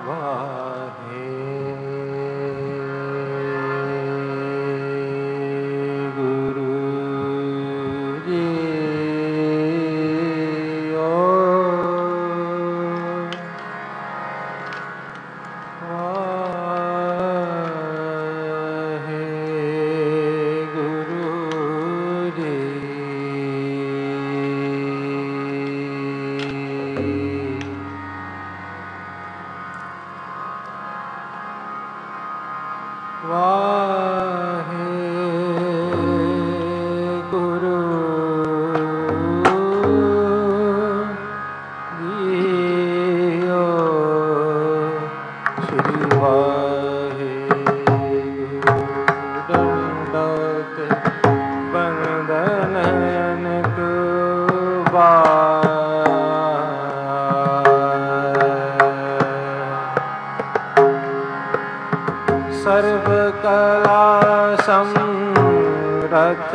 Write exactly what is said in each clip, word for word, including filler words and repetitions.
सर्व कला समरथ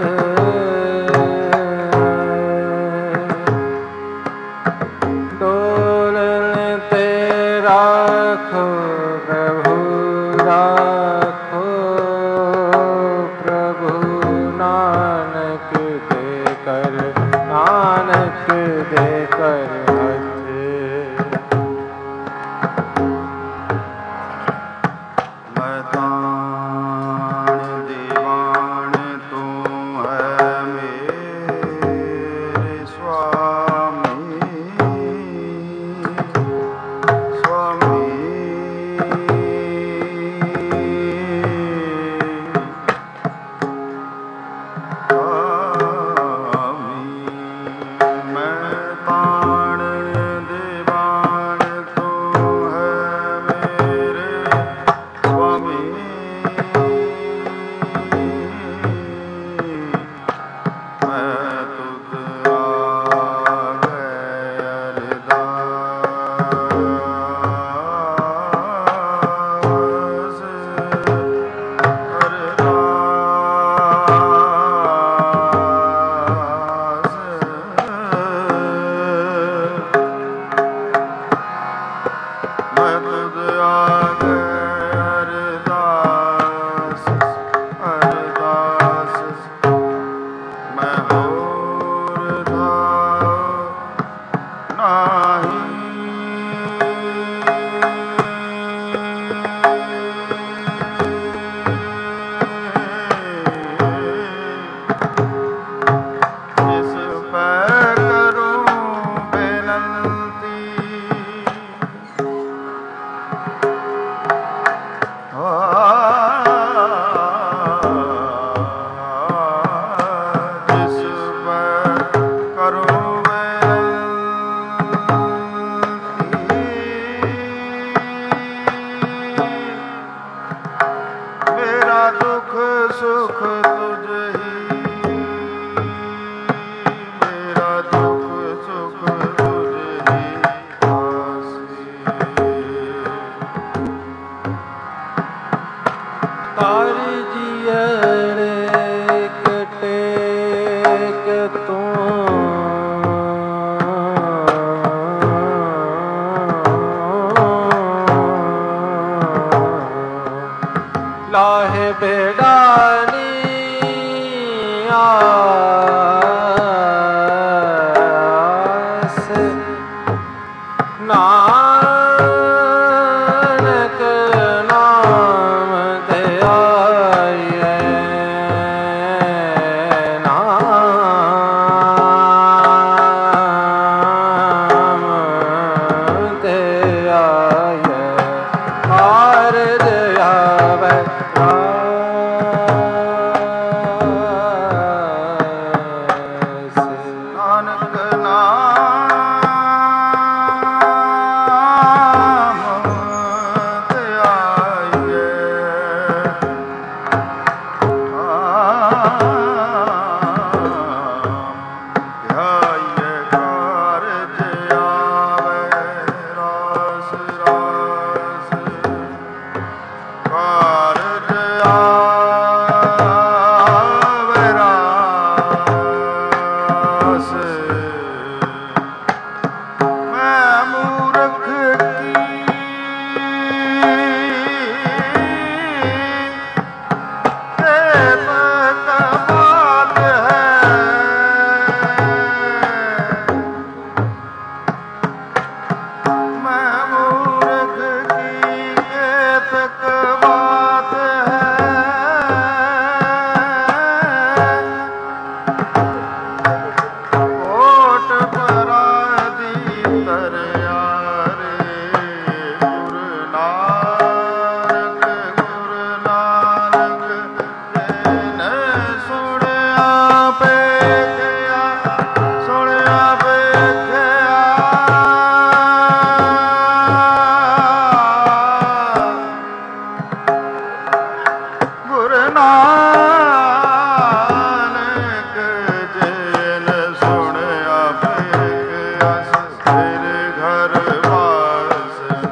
डोलन ते राखो प्रभु राखो प्रभु नानक दे कर नानक दे कर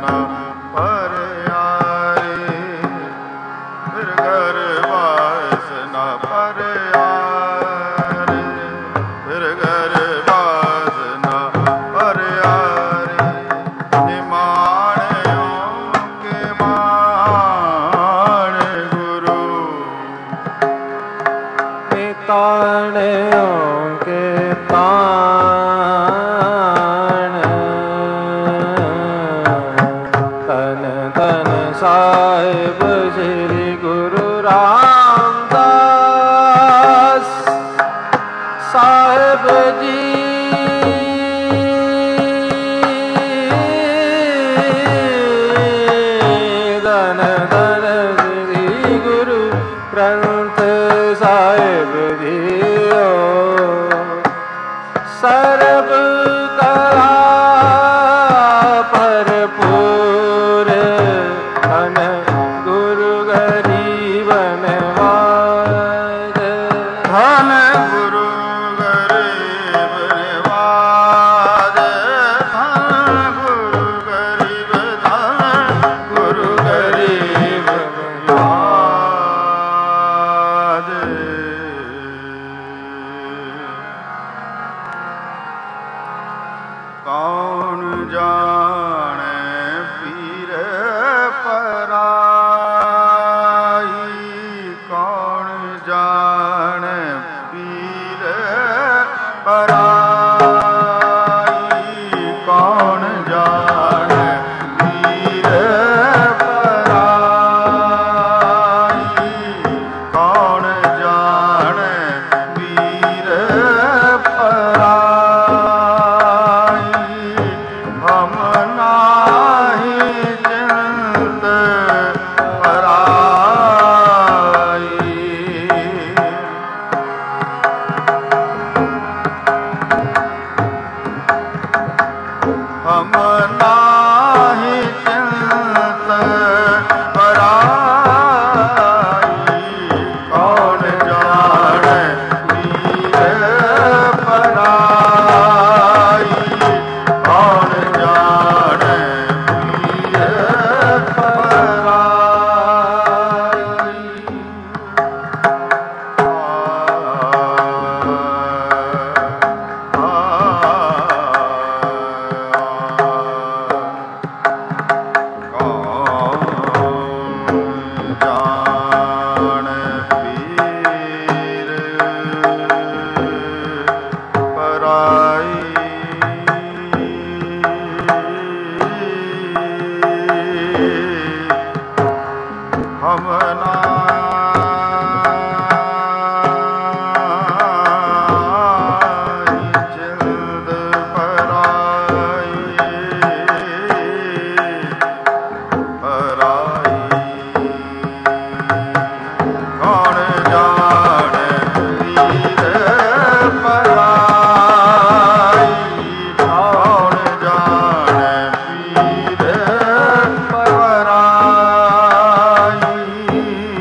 पराई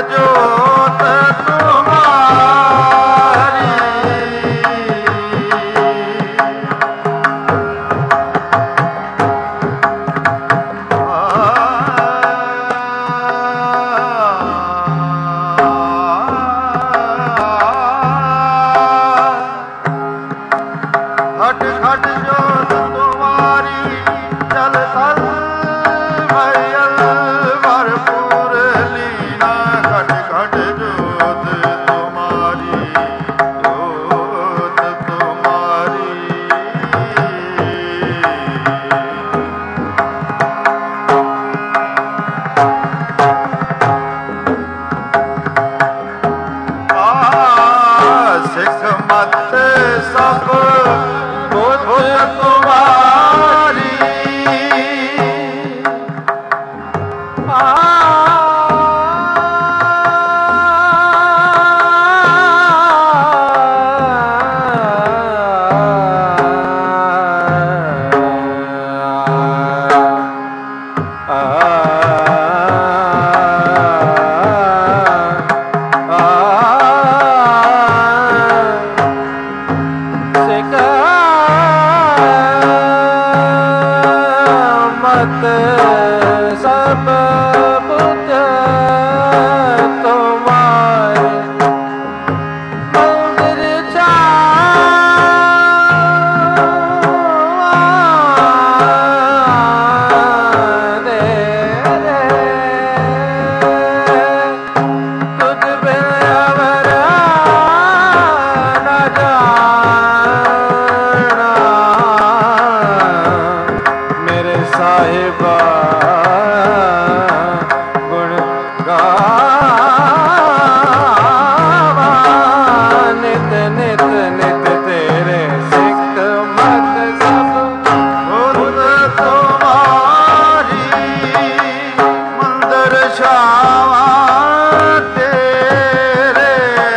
जोत तुम्हारी घट घट जोत तुम्हारी चल तल भयल भरपूर लीना घट घट जोत तुम्हारी जोत तुम्हारी आ सिख मत सब बुध तुम्हारी आ सब बुध तुम्हारे मंदिर दे रे तुझ बिन अवर न जाना मेरे साहिबा गुण गावा नित नित नित तेरे सिख मत सब बुध तुम्हारी मंदिर छावा तेरे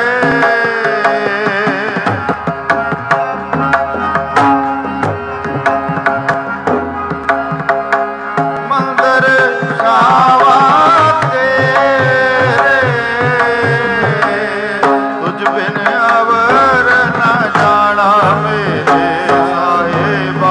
मंदिर छावा तेरे तुझ बिन अवर न जाना मेरे साहिबा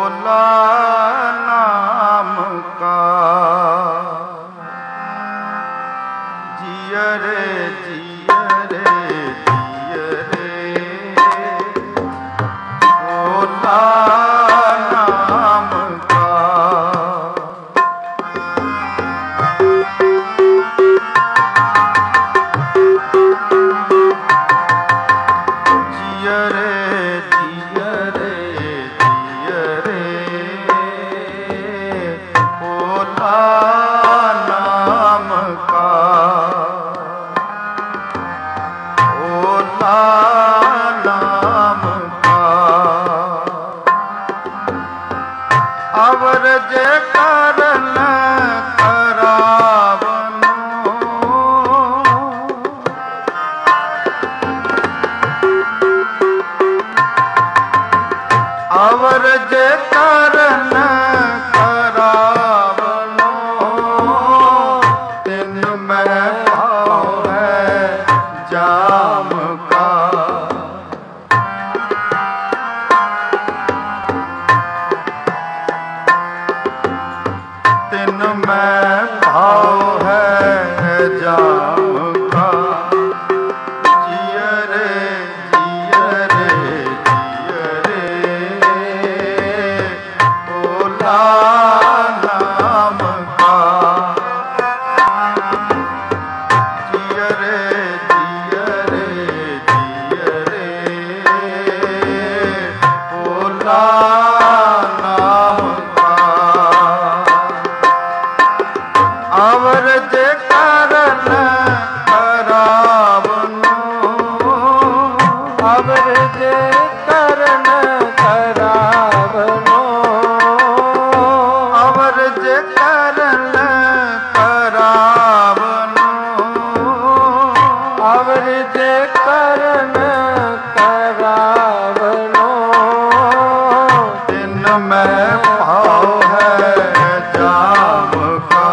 भोला नाम का जिय रे जिय रे जिय रे भोला नाम का जिय रे जिय रे जिय रे भोला नाम का भोला नाम का अवर जे करन करावनो अवर जे करन करावनो तिन में भाव है जाम का तिन में भाव है जाम का जिय रे जिय रे जिय रे भोला नाम का जिय रे जिय रे जिय रे भोला नाम का अवर जे करन करावनो अवर जे करन करावनो अवर जे करन करावनो अवर जे करन करावनो दिन में भाव है जाम का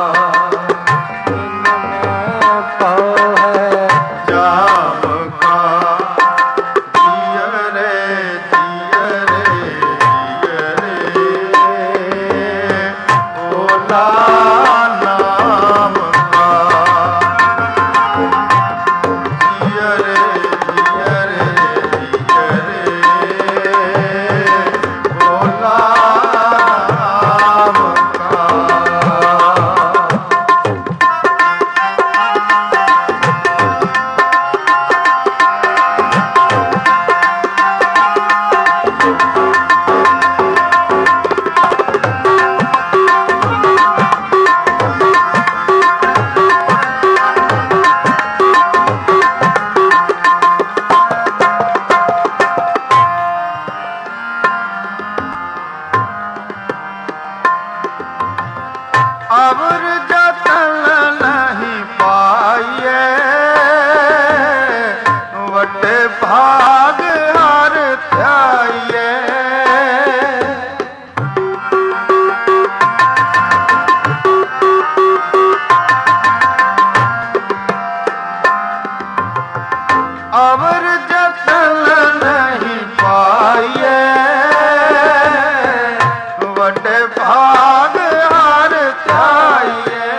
पाव है जाम का जिय रे जिय रे जिय रे भोला नाम का जिय रे जिय रे जिय रे भोला नाम का अवर जतन नहीं पाइए वटे भाग हार ध्याइए अवर जतन नहीं पाइए वटे भाग हार ध्याइए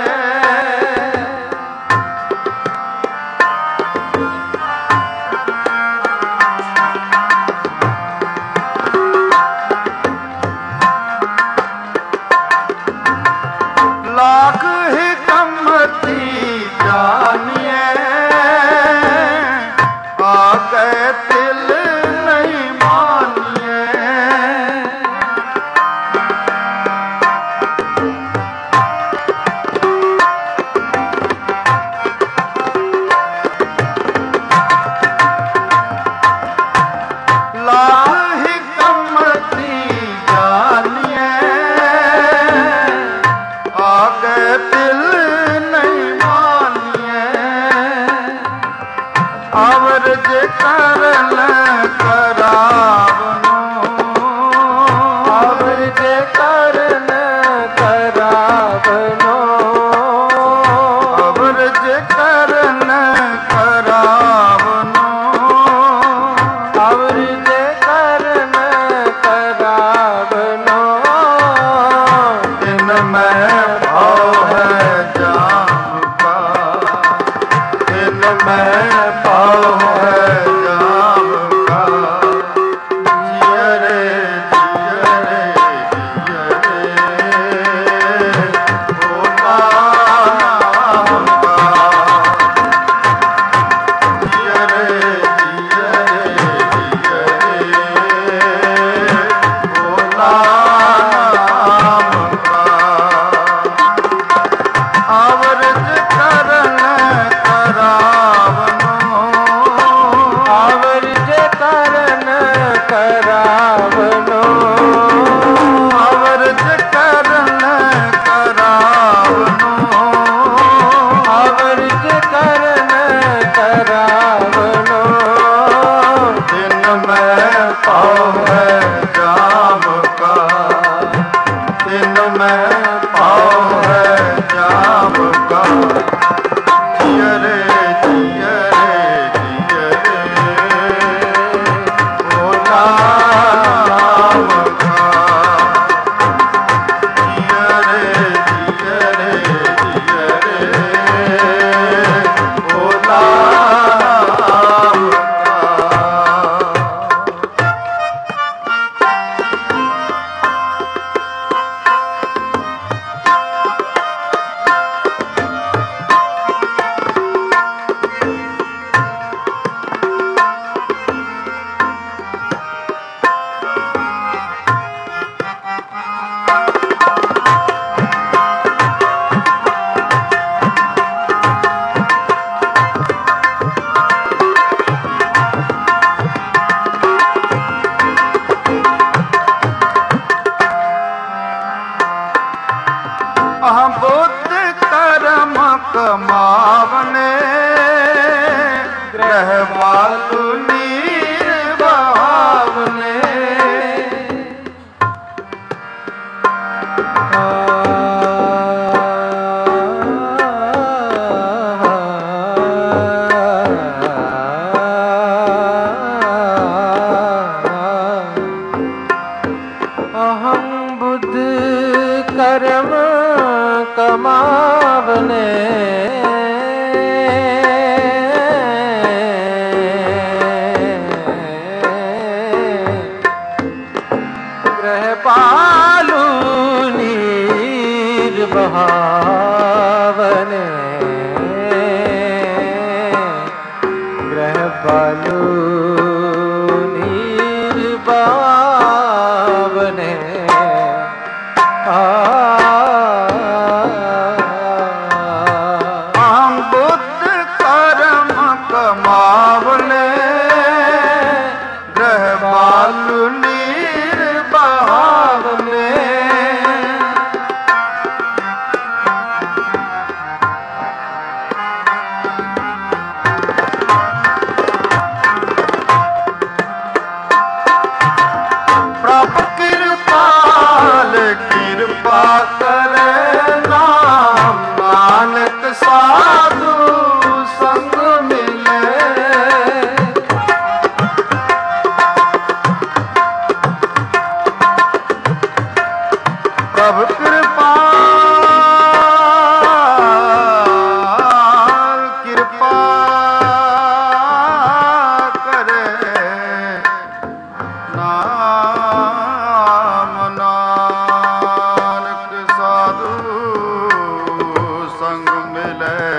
ਗ੍ਰਹਿ ਬਾਲੂ ਨੀਰ ਬਹਾਵਨੇ। ਅਹੰ ਬੁੱਧ ਕਰਮ ਕਮਾਵਨੇ। ਗ੍ਰਹਿ ਬਾਲੂ ਨੀਰ ਬਹਾਵਨੇ। ਗ੍ਰਹਿ ਬਾਲੂ ਨੀਰ ਬਹਾਵਨੇ। ਅਹੰ ਬੁੱਧ ਕਰਮ ਕਮਾਵਨੇ। ਗ੍ਰਹਿ ਬਾਲੂ ਨੀਰ ਬਹਾਵਨੇ। ਪ੍ਰਭ ਕਿਰਪਾਲ ਕਿਰਪਾ ਕਰੇ ਨਾਮ ਨਾਨਕ ਸਾਧੂ ਸੰਗ ਮਿਲੇ। ਪ੍ਰਭ ਕਿਰਪਾਲ ਕਿਰਪਾ ਕਰੇ ਨਾਮ ਨਾਨਕ ਸਾਧੂ ਸੰਗ ਮਿਲੇ।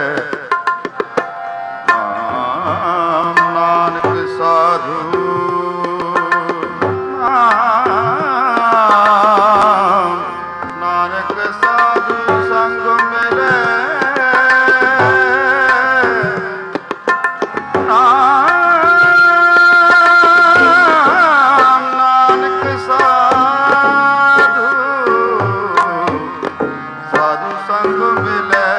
ਨਾਮ ਨਾਨਕ ਸਾਧੂ ਨਾਮ ਨਾਨਕ ਸਾਧੂ ਸੰਗ ਮਿਲੇ। ਨਾਮ ਨਾਨਕ ਸਾਧੂ ਸਾਧੂ ਸੰਗ ਮਿਲੇ।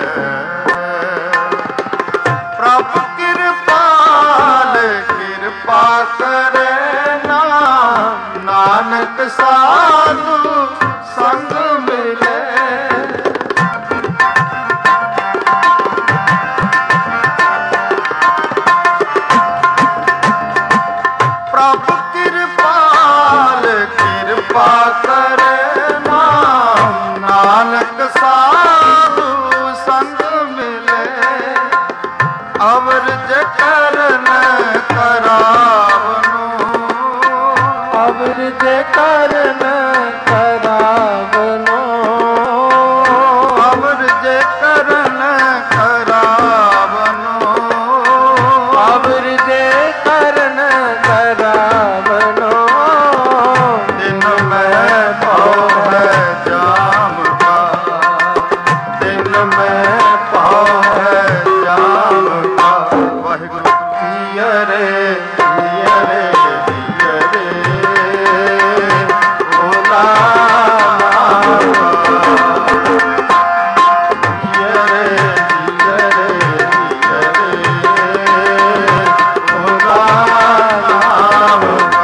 ਪ੍ਰਭ ਕਿਰਪਾਲ ਕਿਰਪਾ ਕਰੇ ਨਾਮ ਨਾਨਕ ਸਾਧੂ ਸੰਗ ਮਿਲੇ। ਪ੍ਰਭ ਕਿਰਪਾਲ ਕਿਰਪਾ ਕਰੇ ਨਾਮ ਨਾਨਕ ਸਾਧੂ ਸੰਗ ਮਿਲੇ। ਅਵਰ ਜੇ ਕਰਨ ਕਰਾਵਨੋ। ਅਵਰ ਜੇ ਕਰਨ ਕਰਾਵਨੋ। ਅਵਰ ਜੇ ਕਰਨ ਕਰਾਵਨੋ। ਅਵਰ ਜੇ ਕਰਨ ਕਰਾਵਨੋ। ਦਿਨ ਮੈਂ ਪਾਉ ਹੈ ਜਾਮ ਕਾ। ਦਿਨ ਮੈਂ ਪਾਉ ਹੈ ਜਾਮ ਕਾ। ਵਾਹਿਗੁਰੂ ਜੀਅ ਰੇ ਜੀਅ ਰੇ ਜੀਅ ਰੇ ਭੋਲਾ ਨਾਮ। ਜੀਅ ਰੇ ਜੀਅ ਰੇ ਜੀਅ ਰੇ ਭੋਲਾ ਨਾਮ।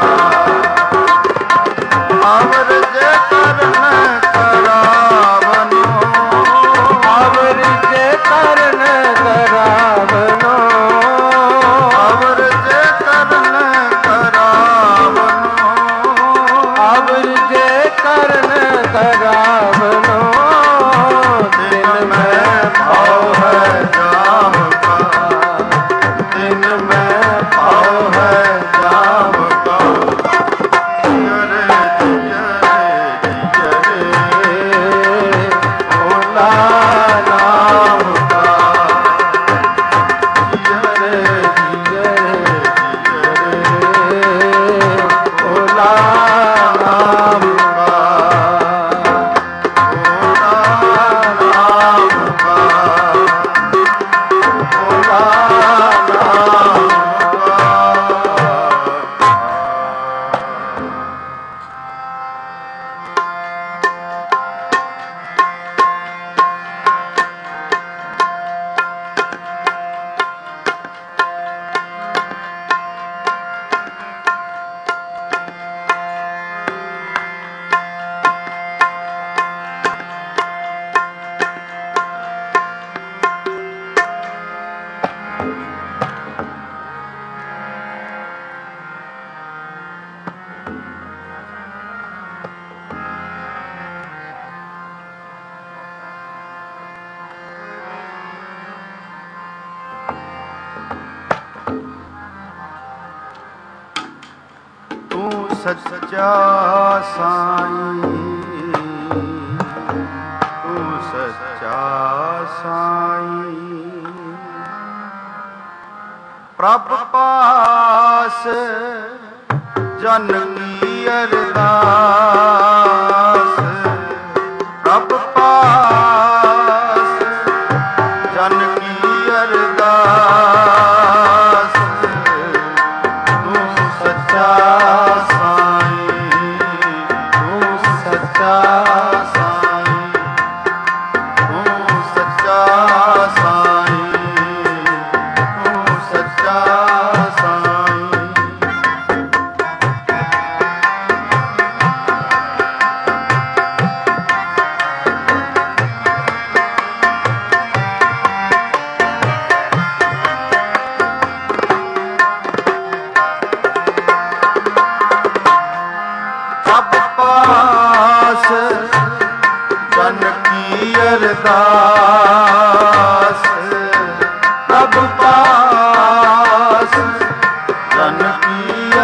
ਅਵਰ ਜੇ ਕਰਨ ਕਰਾਵਨੋ। ਅਵਰ ਜੇ ਕਰਨ ਕਰਾਵਨੋ। ਅਵਰ ਜੇ ਕਰਨ ਕਰਾਵਨੋ। ਅਵਰ ਜੇ ਕਰਨ ਕਰਾਵਨੋ। ਦਿਨ ਮੈਂ ਪਾਉ ਹੈ ਜਾਮ ਕਾ। ਦਿਨ ਮੈਂ ਪਾਉ ਹੈ ਜਾਮ ਕਾ। ਜੀਅ ਰੇ ਜੀਅ ਰੇ ਜੀਅ ਰੇ ਭੋਲਾ ਨਾਮ ਕਾ। ਜੀਅ ਰੇ ਜੀਅ ਰੇ ਜੀਅ ਰੇ ਭੋਲਾ ਨਾਮ ਕਾ। ਸੱਚਾ ਸਾਈਂ, ਤੂੰ ਸੱਚਾ ਸਾਈਂ। ਪ੍ਰਭ ਪਾਸ ਜਨ ਕੀ ਅਰਦਾਸ, ਪ੍ਰਭ ਪਾਸ ਜਨ ਕੀ ਅਰਦਾਸ, ਤੂੰ ਸੱਚਾ ਸਾਈਂ, ਤੂੰ ਸੱਚਾ ਸਾਈਂ, ਤੂੰ ਸੱਚਾ ਸਾਈਂ, ਤੂੰ ਸੱਚਾ ਸਾਈਂ। ਜਨ ਕੀ ਅਰਦਾਸ, ਪ੍ਰਭ ਪਾਸ ਜਨ ਕੀ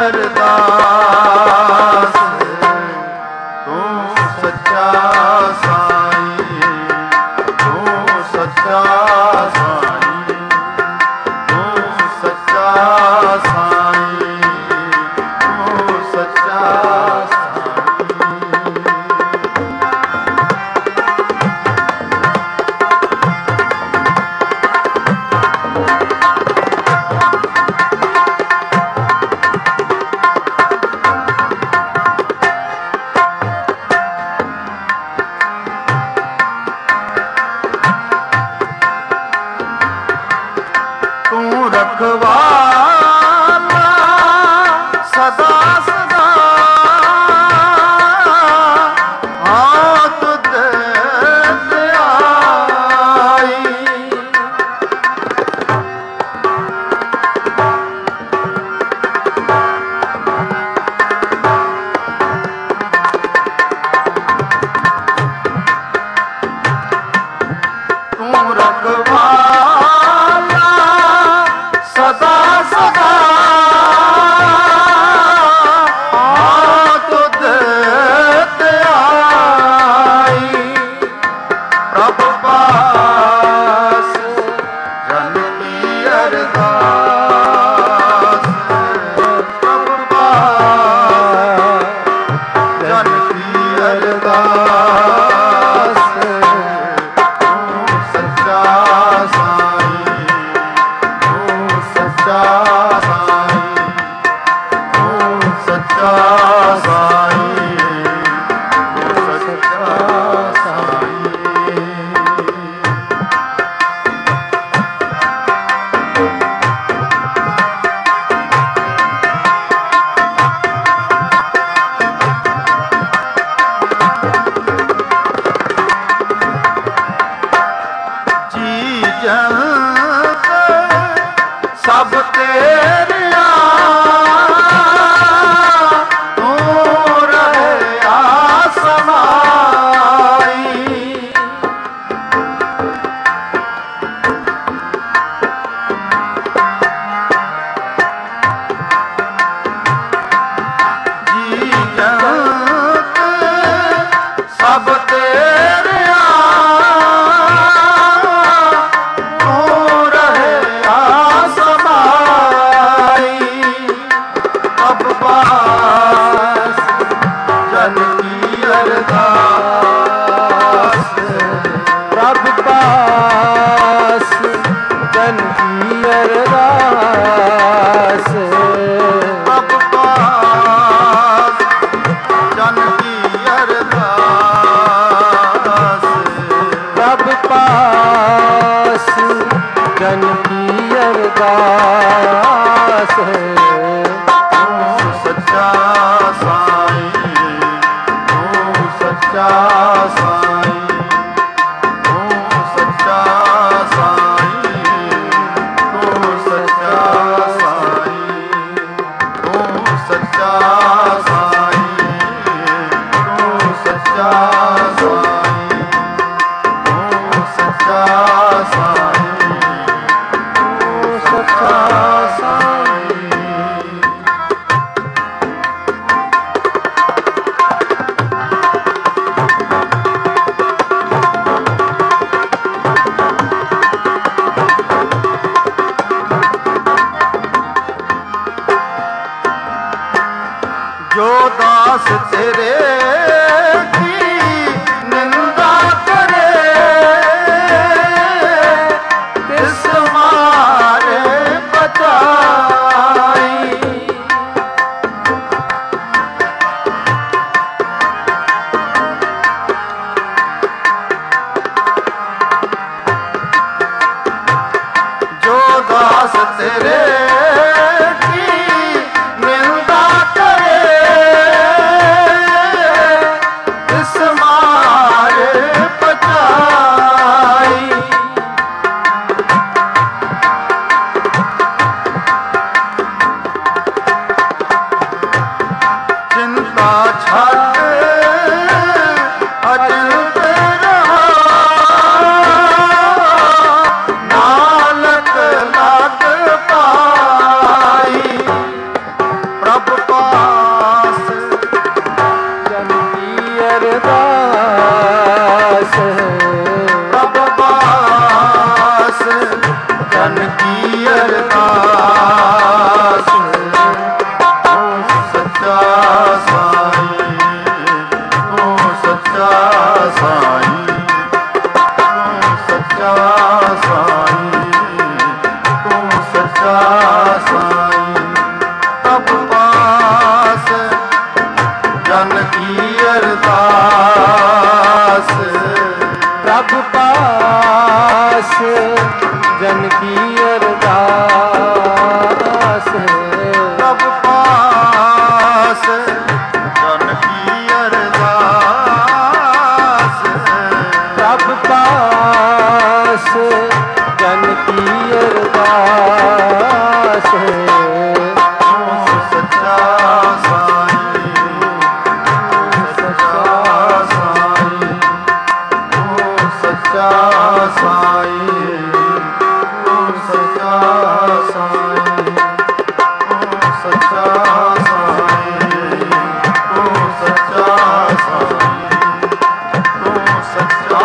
ਅਰਦਾਸ, ਤੂੰ ਸੱਚਾ ਸਾਈਂ, ਤੂੰ ਸੱਚਾ ਸਾਈਂ, ਤੂੰ ਸੱਚਾ ਸਾਈਂ, ਤੂੰ ਸੱਚਾ ਰਖਵਾਲਾ ਸਦਾ ਸਦਾ, ਹਾਂ ਤੁਧ ਤੇ ਆਈ। ਤੂੰ ਰਖਵਾਲਾ ਸਦਾ ਸਦਾ, ਹਾਂ ਤੁਧ ਤੇ ਆਈ। ਪ੍ਰਭ ਪਾਸ ਜਨ ਕੀ ਅਰਦਾਸ, ਪ੍ਰਭ ਪਾਸ ਜਨ ਕੀ ਅਰਦਾਸ, ਤੂੰ ਸੱਚਾ ਸਾਈਂ, ਸੱਚਾ ਸਾਈਂ, ਤੂੰ ਸੱਚਾ ਸਾਈਂ, ਤੂੰ ਸੱਚਾ ਸਾਈਂ। ਜੀ ਜੰਤ ਸਭ ਤੇਰਿਆ, ਤੂੰ ਰਹਿਆ ਸਮਾਈ। ਜੀ ਜੰਤ ਸਭ ਤੇਰਿਆ, ਜਨ ਕੀ ਅਰਦਾਸ, ਪ੍ਰਭ ਪਾਸ ਜਨ ਕੀ ਅਰਦਾਸ, ਪ੍ਰਭ ਪਾਸ जन की अरदास प्रभु पास जन की अरदास प्रभु पास जन की अरदास प्रभु पास जन की अरदास सच्चा साईं सच्चा साईं सच्चा साईं सच्चा साईं सच्चा साईं सच्चा साईं सच्चा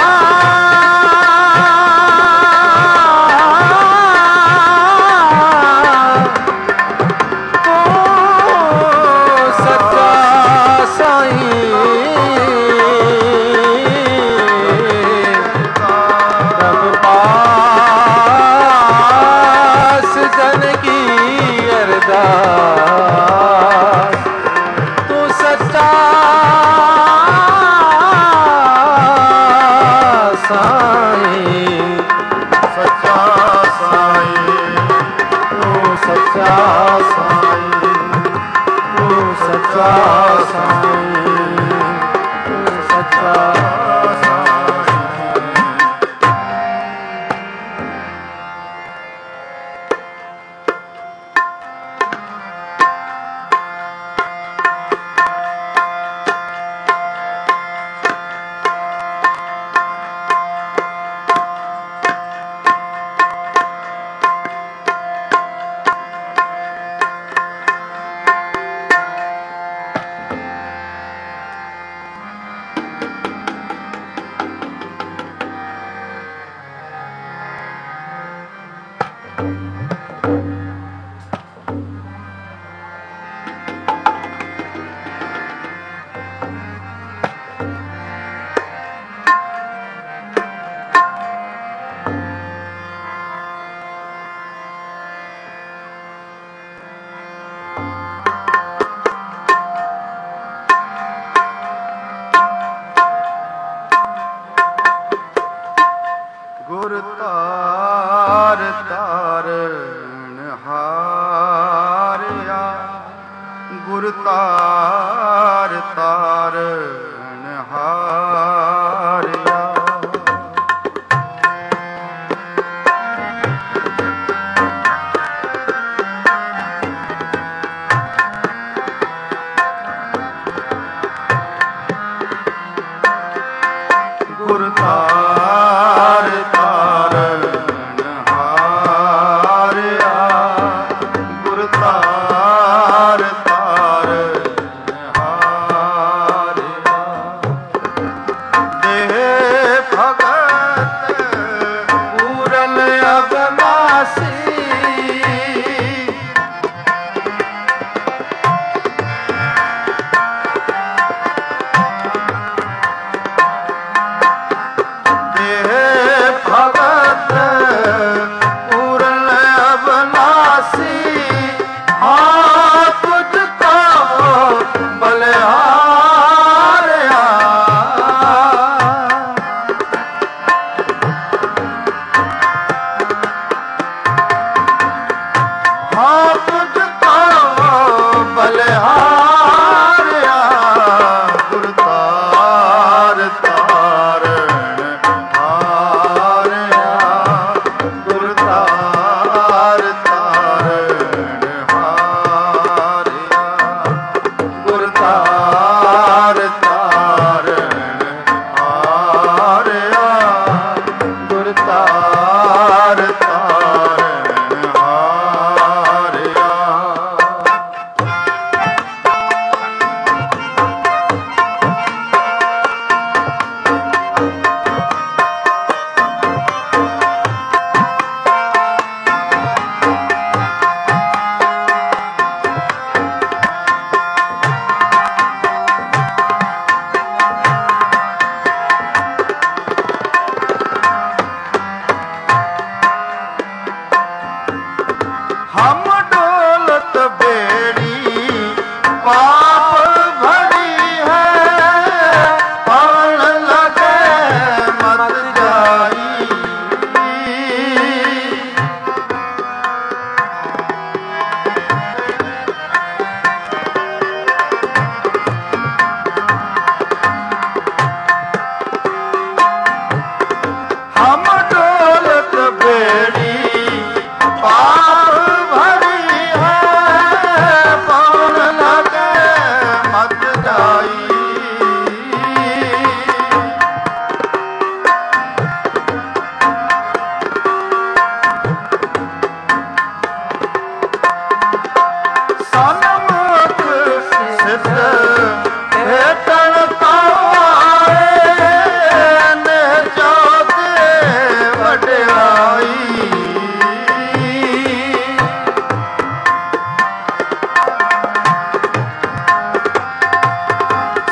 गुर तार तारण हारिया गुर तार तारण हारिया गुर तार तारण हारिया गुर तार तारण हारिया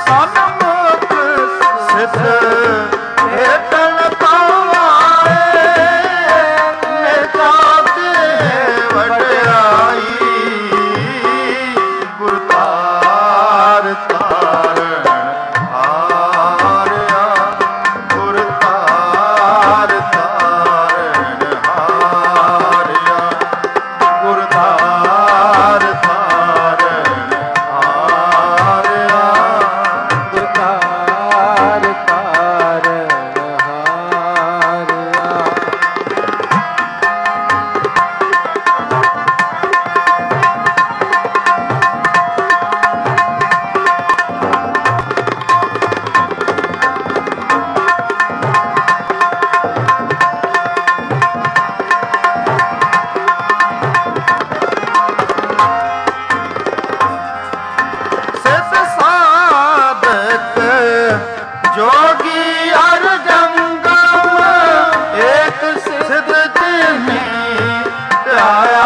ਸਨਮੁਖ ਸਿਧ ਹੇਤਨ ਪਾਵਾਏ ਨਿਜਾਤੇ ਵਡਿਆਈ ਗੁਰ ਤਾਰ ਤਾਰਨ ਹਾਰਿਆ ਗੁਰ ਤਾਰ ਤਾਰਨ ਹਾਰਿਆ ਗੁਰ ਤਾਰ ਤਾਰਨ ਹਾਰਿਆ ਗੁਰ ਤਾਰ ਤਾਰਨ ਹਾਰਿਆ। ਸਿਧ ਸਾਧਕ ਜੋਗੀ ਅਰ ਜੰਗਮ ਏਕ ਸਿਧ ਜਿਨੀ ਧਿਆਇਆ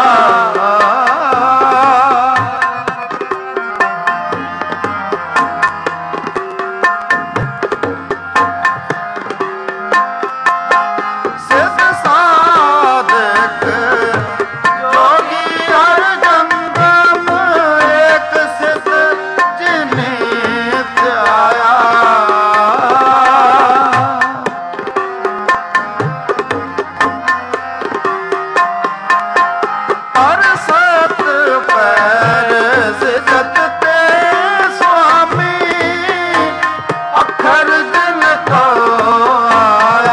ਸਿਧ ਸਾਧਕ ਜੋਗੀ ਅਰ ਜੰਗਮ ਏਕ ਸਿਧ ਜਿਨੀ ਧਿਆਇਆ ਹਰ ਸਤ ਪੈਰ ਸਿਜਤ ਤੇ ਸੁਆਮੀ ਅੱਖਰ ਦਿਨ ਕੋ ਆਇਆ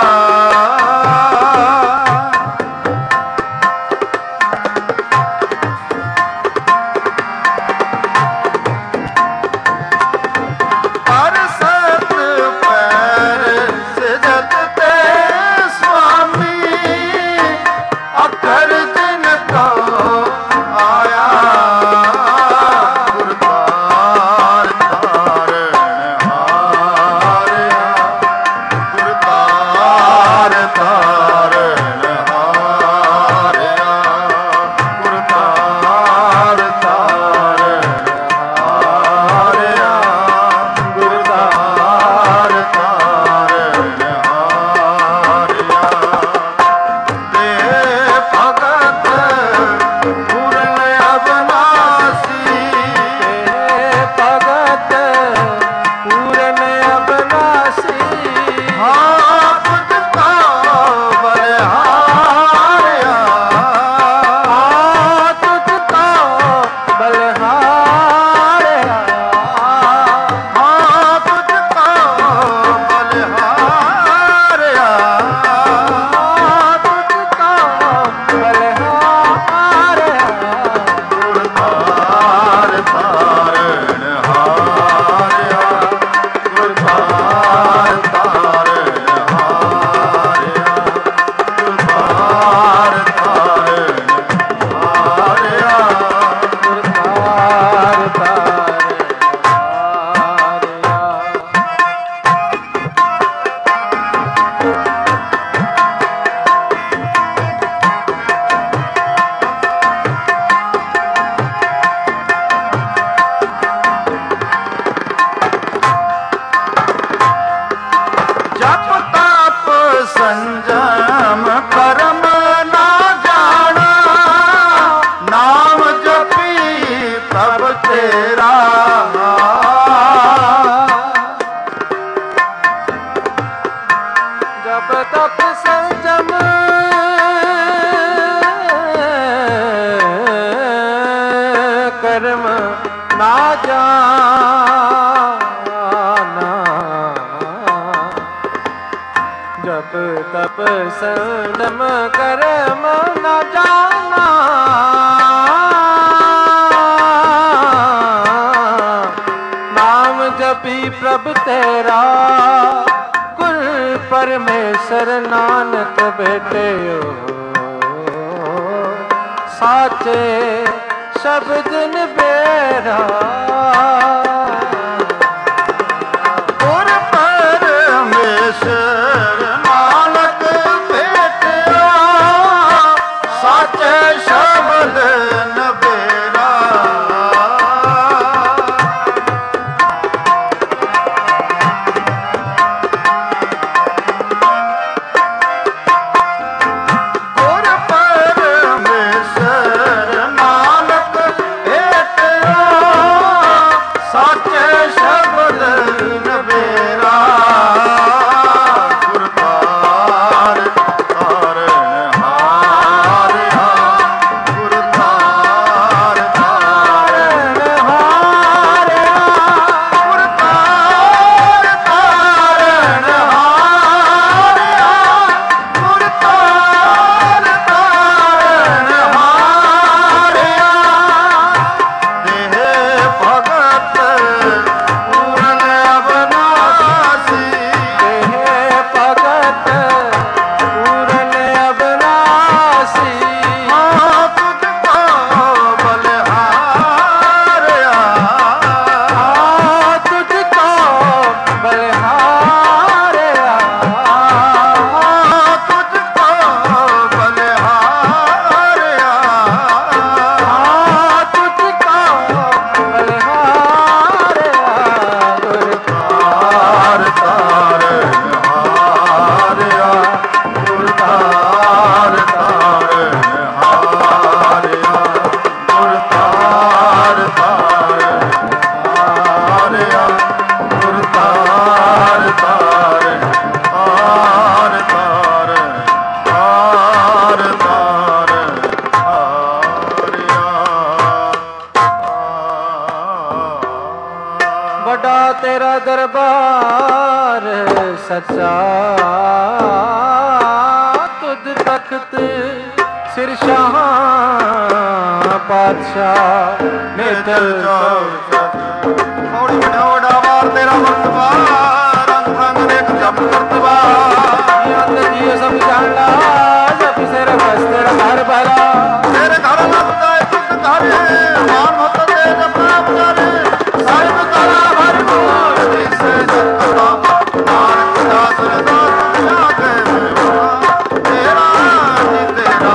ਹਰ ਸਤ ਪੈਰ ਸਿਜਤ ਤੇ ਸੁਆਮੀ ਅੱਖਰ ਦਿਨ ਕੋ ਆਇਆ ਗੁਰ ਤਾਰ ਤਾਰਨ ਹਾਰਿਆ ਗੁਰ ਤਾਰ ਤਾਰਨ ਹਾਰਿਆ ਗੁਰ ਤਾਰ ਤਾਰਨ ਹਾਰਿਆ ਗੁਰ ਤਾਰ ਤਾਰਨ ਹਾਰਿਆ ਤੇ ਭਗਤ ਪੂਰਨ ਅਬਨਾਸੀ ਤੇ ਭਗਤ ਪੂਰਨ ਅਬਨਾਸੀ ਹਾਂ ਤੁਧ ਕਾ ਬਲਿਹਾਰਿਆ ਆ ਤੁਧ ਕਾ ਬਲਿਹਾਰਿਆ ਹਾਂ ਤੁਧ ਕਾ ਬਲਿਹਾਰਿਆ ਆ ਤੁਧ ਕਾ ਬਲਿਹਾਰਿਆ ਗੁਰ ਤਾਰ ਤਾਰਨ ਹਾਰਿਆ ਗੁਰ ਤਾਰ ਤਾਰਨ ਹਾਰਿਆ ਗੁਰ ਤਾਰ ਤਾਰਨ ਹਾਰਿਆ ਗੁਰ ਤਾਰ ਤਾਰਨ ਹਾਰਿਆ। ਜਪ ਤਪ ਸੰਜਮ ਕਰਮ ਨਾ ਜਾਣਾ ਨਾਮ ਜਪੀ ਪ੍ਰਭ ਤੇਰਾ ਜਪ ਤਪ ਸੰਜਮ ਕਰਮ ਨਾ ਜਾਣਾ ਜਪ ਤਪ ਸੰਜਮ ਕਰਮ ਨਾ ਜਾਣਾ ਨਾਮ ਜਪੀ ਪ੍ਰਭ ਤੇਰਾ ਗੁਰ ਪਰਮੇਸ਼ਰ ਨਾਨਕ ਬੇਟਿਓ ਸਾਚੇ ਸ਼ਬਦ ਨਿਬੇਰਾ ਗੁਰ ਪਰਮੇਸ਼ਰ ਨਾਨਕ ਭੇਟਿਆ ਸਾਚੇ ਸ਼ਬਦ ਨਬੇਰਾ ਤੇਰਾ ਗੁਰਤਾਰ ਤਾਰਨ ਹਾਰਿਆ ਗੁਰਤਾਰ ਤਾਰਨ ਹਾਰਿਆ ਗੁਰਤਾਰ ਤਾਰਨ ਹਾਰਿਆ ਗੁਰਤਾਰ ਤਾਰਨ ਹਾਰਿਆ ਦੇਹ ਭਗਤ ਪੂਰਨ ਅਬਨਾਸੀ ਦੇਹ ਭਗਤ ਪੂਰਨ ਅਬਨਾਸੀ ਹਾਂ ਤੁਝ ਕੋ ਬਲਿਹਾਰਿਆ ਆ ਤੁਝ ਕੋ ਬਲਿਹਾਰਿਆ ਹਾਂ ਤੁਝ ਕੋ ਬਲਿਹਾਰਿਆ ਆ ਤੁਝ ਕੋ ਬਲਿਹਾਰਿਆ ਗੁਰਤਾਰ ਤਾਰ ਤਾਰਨ ਹਾਰਿਆ ਗੁਰਤਾਰ ਤਾਰਨ ਹਾਰਿਆ ਗੁਰਤਾਰ ਤਾਰਨ ਹਾਰਿਆ ਗੁਰਤਾਰ ਤਾਰਨ ਹਾਰ ਤਾਰਨ ਹਾਰ ਤਾਰਨ ਹਾਰਿਆ ਵੱਡਾ ਤੇਰਾ ਦਰਬਾਰ ਸੱਚਾ ਤੁਧ ਤਖਤ ਸਿਰ ਸ਼ਾਹਾਂ ਪਾਤਸ਼ਾਹ ਨੇਤਰ ਨੇਤਰ ਚੌਰ ਸਤ ਹੌਲੀ ਵਡਾਵੜਾ ਵਾਰ ਤੇਰਾ ਵਰਤਵਾ ਰੰਗ ਰੰਗ ਦੇਖ ਜਪ ਕਰਤਵਾ ਅੰਦਰ ਜੀ ਸਭ ਜਾਣ ਲਾ ਜਪ ਸਿਰ ਬਸ ਤੇਰਾ ਘਰ ਭਲਾ ਤੇਰੇ ਘਰ ਲੱਭਦਾ ਏ ਤੁਧ ਘਰ ਮਾਨ ਮਤ ਤੇ ਜਪਨਾ ਪੁਜਾਰੇ ਸਾਹਿਬ ਕਲਾ ਭਰ ਮੂਲ ਜਿਸ ਜਪਦਾ ਨਾਨਕ ਦਾਸ ਰਦਾਸ ਜਾ ਕੇ ਮਿਲਵਾ ਤੇਰਾ ਜੀ ਤੇਰਾ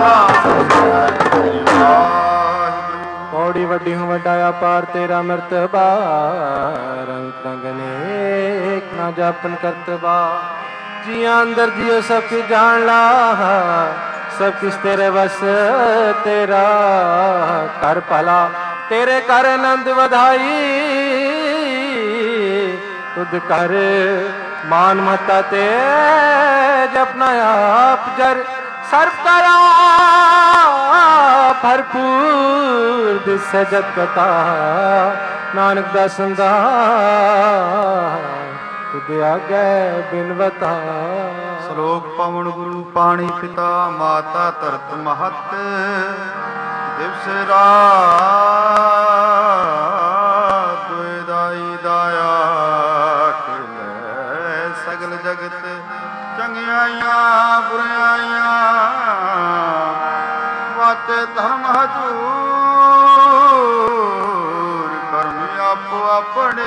ਨਾਮ ਪੌੜੀ ਵੱਡੀ ਹੂੰ ਵੱਡਾ ਅਪਾਰ ਤੇਰਾ ਮਰਤਬਾ ਰੰਗ ਰੰਗ ਨੇਕ ਨਾ ਜਾਪਨ ਕਰਤਬਾ ਜੀਆਂ ਅੰਦਰ ਜਿਉ ਸਭ ਕੀ ਜਾਣ ਲਾ ਸਭ ਕਿਸ ਤੇਰੇ ਬਸ ਤੇਰਾ ਕਰ ਭਲਾ ਤੇਰੇ ਕਰ ਆਨੰਦ ਵਧਾਈ ਤੁਧ ਕਰ ਮਾਨ ਮਤਾ ਤੇ ਜਪਨਾ ਆਪ ਜਰ ਸਰਬ ਕਰਾ ਭਰਪੂਰ ਦਿਸ ਜਤ ਕਥਾ ਨਾਨਕ ਦਾ ਸੰਦਾ ਤੁਧ ਆਗੇ ਬਿਨਵਤਾ ਸ਼ਲੋਕ ਪਵਨ ਗੁਰੂ ਪਾਣੀ ਪਿਤਾ ਮਾਤਾ ਧਰਤ ਮਹਤ ਦਿਵਸ ਰਾਤ ਦੁਇ ਦਾਈ ਦਾਇਆ ਕਿਲੇ ਸਗਲ ਜਗਤ ਚੰਗਿਆਈਆਂ ਬੁਰਾਈਆਂ ਵਾਤੇ ਧਰਮ ਹਜੂਰ ਕਰਮ ਆਪੋ ਆਪਣੇ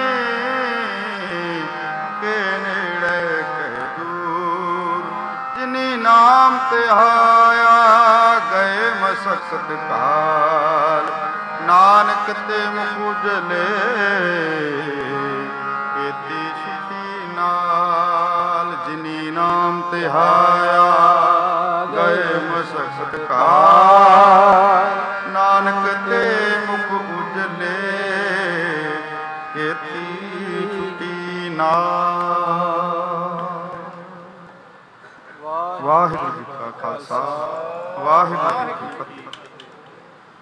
ਕੇ ਨੇੜੇ ਕੇ ਦੂਰ ਜਿਨੀ ਨਾਮ ਤੇ ਆਇਆ ਗਏ ਮਸਕਤ ਕਾਲ ਨਾਨਕ ਤੇ ਮੁਖ ਉਜਲੇ ਕੀਤੀ ਸੁਖੀ ਨਾਲ ਜਿਨੀ ਨਾਮ ਤੇ ਆਇਆ ਗਏ ਮਸਕਤ ਕਾਲ ਨਾਨਕ ਤੇ ਮੁਖ ਉਜਲੇ ਕੀਤੀ ਛੁਟੀ ਨਾਲ ਵਾਹਿਗੁਰੂ ਜੀ ਕਾ ਖਾਲਸਾ ਵਾਹਿਗੁਰੂ ਜੀ ਕੀ ਫਤਿਹ।